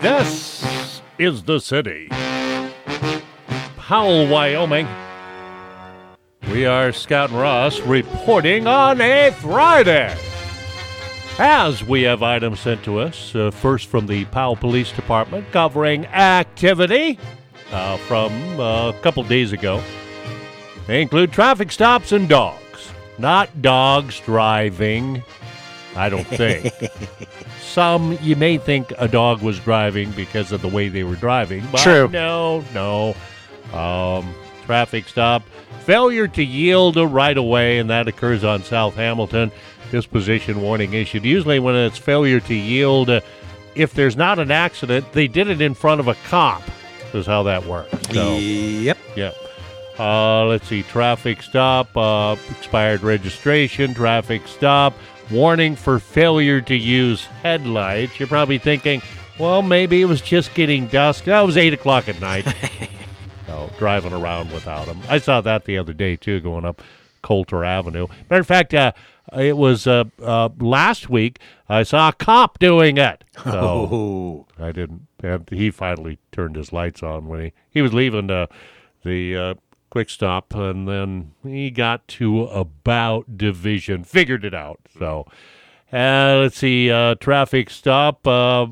This is the city. Powell, Wyoming. We are Scott and Ross reporting on a Friday. As we have items sent to us, first from the Powell Police Department covering activity from a couple days ago. They include traffic stops and dogs. Not dogs driving, I don't think. Some, you may think a dog was driving because of the way they were driving. But True. No. Traffic stop. Failure to yield a right-of-way, and that occurs on South Hamilton. Disposition warning issued. Usually when it's failure to yield, if there's not an accident, they did it in front of a cop. Is how that works. So, Yep. yeah. Let's see. Traffic stop. Expired registration. Traffic stop. Warning for failure to use headlights. You're probably thinking, well, maybe it was just getting dusk. That was 8 o'clock at night. So, driving around without them. I saw that the other day, too, going up Coulter Avenue. Matter of fact, it was last week I saw a cop doing it. So I didn't. He finally turned his lights on when he was leaving the quick stop, and then he got to about Division, figured it out. So let's see, traffic stop at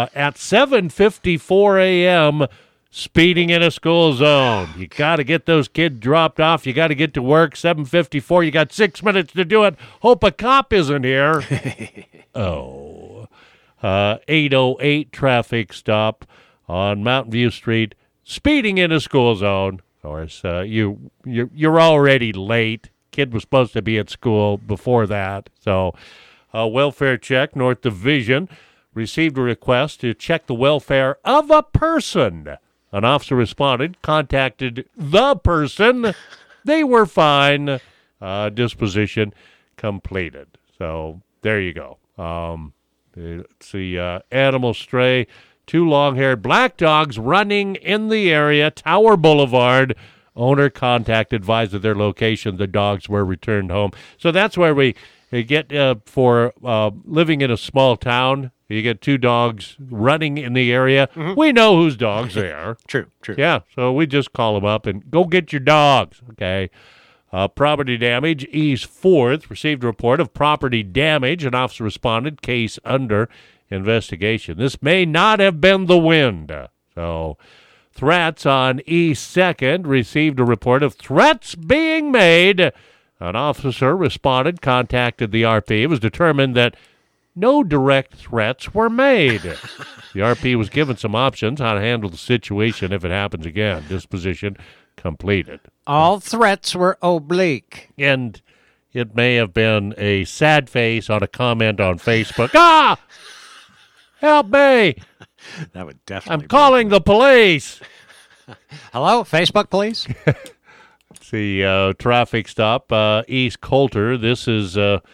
7:54 a.m., speeding in a school zone. You got to get those kids dropped off. You got to get to work. 7:54. You got 6 minutes to do it. Hope a cop isn't here. 8:08 traffic stop on Mountain View Street. Speeding in a school zone. Of course, you're already late. Kid was supposed to be at school before that. So, welfare check. North Division received a request to check the welfare of a person. An officer responded, contacted the person. They were fine. Disposition completed. So there you go. Let's see. Animal stray. 2 long-haired black dogs running in the area. Tower Boulevard. Owner contacted, advised of their location. The dogs were returned home. So that's where we get for living in a small town. You get 2 dogs running in the area. Mm-hmm. We know whose dogs they are. True. Yeah, so we just call them up and go get your dogs, okay? Property damage. East 4th received a report of property damage. An officer responded. Case under investigation. This may not have been the wind. So, threats on East 2nd received a report of threats being made. An officer responded, contacted the RP. It was determined that no direct threats were made. The RP was given some options how to handle the situation if it happens again. Disposition completed. All threats were oblique. And it may have been a sad face on a comment on Facebook. Ah! Help me! That would definitely I'm calling the police. Hello, Facebook police? It's the traffic stop, East Coulter. This is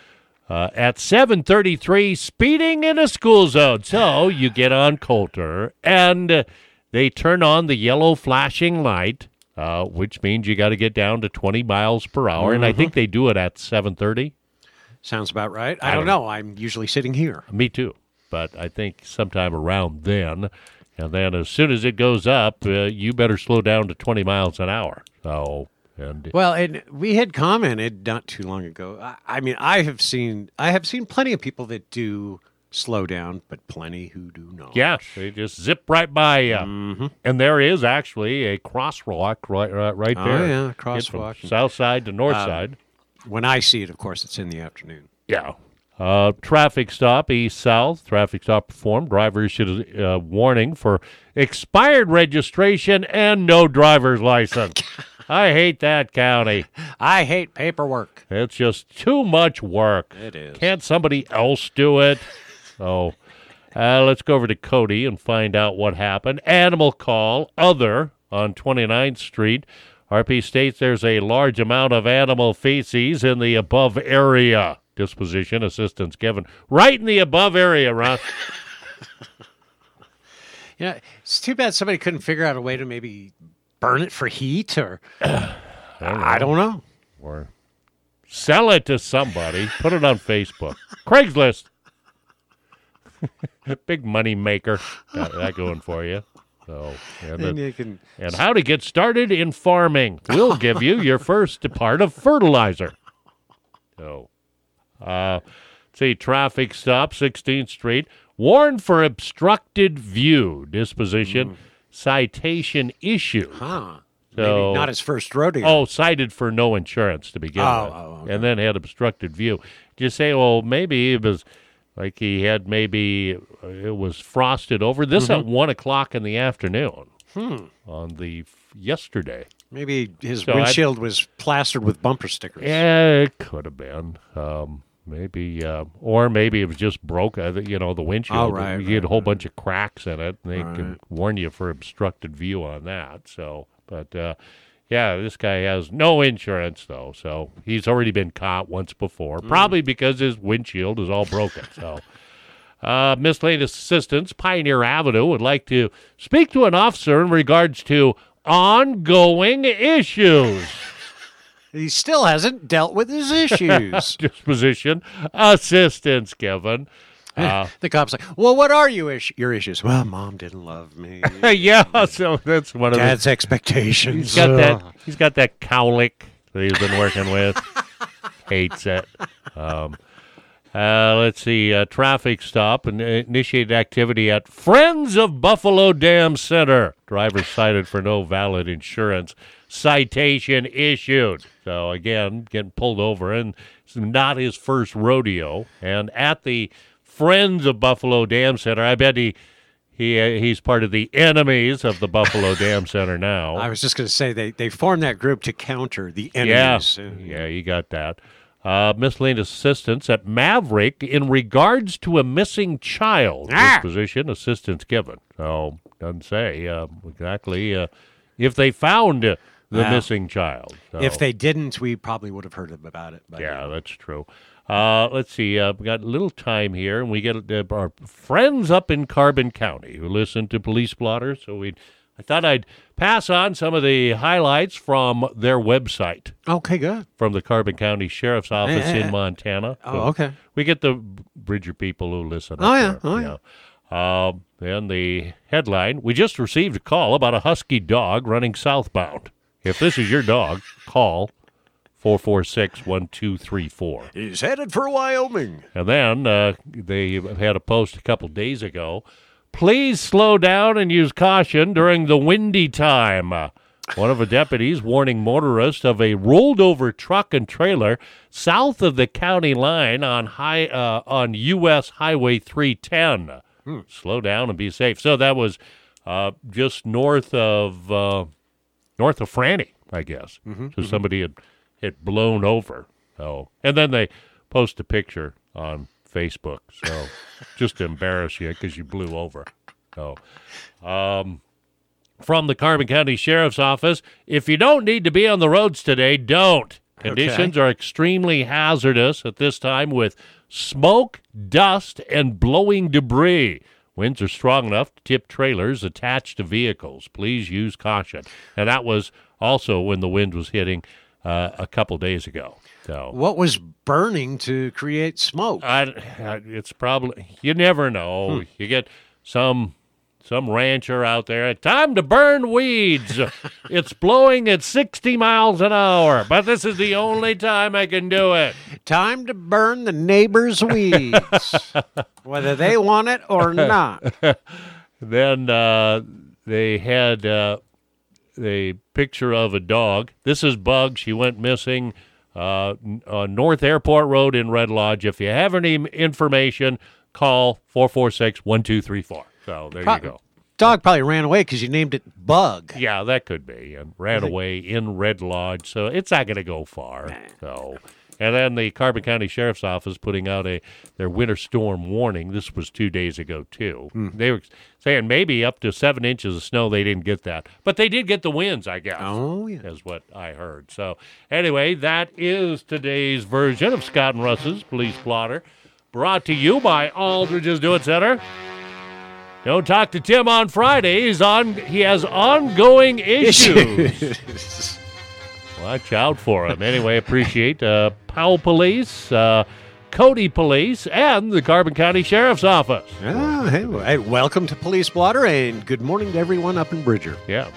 at 7:33, speeding in a school zone. So you get on Coulter, and they turn on the yellow flashing light, which means you got to get down to 20 miles per hour. And I think they do it at 7:30. Sounds about right. I don't know. I'm usually sitting here. Me too. But I think sometime around then. And then as soon as it goes up, you better slow down to 20 miles an hour. So... Well, and we had commented not too long ago. I mean, I have seen plenty of people that do slow down, but plenty who do not. Yeah, they just zip right by you. Mm-hmm. And there is actually a crosswalk right there. Oh, yeah, crosswalk. From south side to north side. When I see it, of course, it's in the afternoon. Yeah. Traffic stop, east-south. Traffic stop performed. Driver issued a warning for expired registration and no driver's license. I hate that county. I hate paperwork. It's just too much work. It is. Can't somebody else do it? So let's go over to Cody and find out what happened. Animal call, other, on 29th Street. RP states there's a large amount of animal feces in the above area. Disposition assistance given. Right in the above area, Ross. Yeah, it's too bad somebody couldn't figure out a way to maybe burn it for heat or I don't know. Or sell it to somebody. Put it on Facebook. Craigslist. Big money maker. Got that going for you. So, And you can. and how to get started in farming. We'll give you your first part of fertilizer. So, see, traffic stop, 16th Street. Warned for obstructed view. Disposition. Citation issued. Huh. So, Maybe not his first rodeo. Oh, cited for no insurance to begin with. Okay. And then had obstructed view. Just say, well, maybe it was like he had maybe it was frosted over. This at 1 o'clock in the afternoon on the yesterday. Maybe his So windshield was plastered with bumper stickers. Yeah, it could have been. Maybe, or maybe it was just broke. The windshield. Oh, right, you had a right, whole bunch of cracks in it, and they Right. can warn you for obstructed view on that. So, but yeah, this guy has no insurance though, so he's already been caught once before, probably because his windshield is all broken. So, miscellaneous assistance, Pioneer Avenue would like to speak to an officer in regards to ongoing issues. He still hasn't dealt with his issues. Disposition assistance given. The cop's like, well, what are your issues? Well, Mom didn't love me. Yeah, so that's one of Dad's expectations. He's got that cowlick that he's been working with. Hates it. Let's see. Traffic stop and initiated activity at Friends of Buffalo Dam Center. Driver cited for no valid insurance. Citation issued. So again, getting pulled over, and it's not his first rodeo. And at the Friends of Buffalo Dam Center, I bet he's part of the enemies of the Buffalo Dam Center now. I was just going to say they formed that group to counter the enemies. Yeah, you got that. Miscellaneous assistance at Maverick in regards to a missing child. Disposition, assistance given. So, doesn't say exactly if they found the missing child. So, If they didn't, we probably would have heard about it. But yeah, that's true. Let's see. We got a little time here, and we get our friends up in Carbon County who listen to Police Blotter. So I thought I'd pass on some of the highlights from their website. Okay, good. From the Carbon County Sheriff's Office in Montana. Oh, okay. We get the Bridger people who listen. Oh, yeah. Up there, and the headline, we just received a call about a husky dog running southbound. If this is your dog, call 446-1234. He's headed for Wyoming. And then they had a post a couple days ago. Please slow down and use caution during the windy time. One of the deputies warning motorists of a rolled-over truck and trailer south of the county line on U.S. Highway 310. Slow down and be safe. So that was just north of Franny, I guess. So somebody had blown over. So, and then they post a picture on Facebook. So just to embarrass you because you blew over. So, from the Carbon County Sheriff's Office, if you don't need to be on the roads today, don't. Conditions are extremely hazardous at this time with smoke, dust, and blowing debris. Winds are strong enough to tip trailers attached to vehicles. Please use caution. And that was also when the wind was hitting a couple days ago. So What was burning to create smoke? it's probably, you never know. You get some rancher out there, time to burn weeds. It's blowing at 60 miles an hour, but this is the only time I can do it. Time to burn the neighbor's weeds, whether they want it or not. Then they had a picture of a dog. This is Bug. She went missing on North Airport Road in Red Lodge. If you have any information, call 446-1234. So there you go. Dog probably ran away because you named it Bug. Yeah, that could be. And ran away in Red Lodge, so it's not going to go far. So, and then the Carbon County Sheriff's Office putting out their winter storm warning. This was 2 days ago, too. They were saying maybe up to 7 inches of snow. They didn't get that. But they did get the winds, I guess. Oh, yeah. Is what I heard. So, anyway, that is today's version of Scott and Russ's Police Blotter. Brought to you by Aldridge's Do It Center. Don't talk to Tim on Friday. He has ongoing issues. Watch out for him. Anyway, appreciate Powell Police. Cody Police, and the Carbon County Sheriff's Office. Hey, welcome to Police Blotter, and good morning to everyone up in Bridger. Yeah.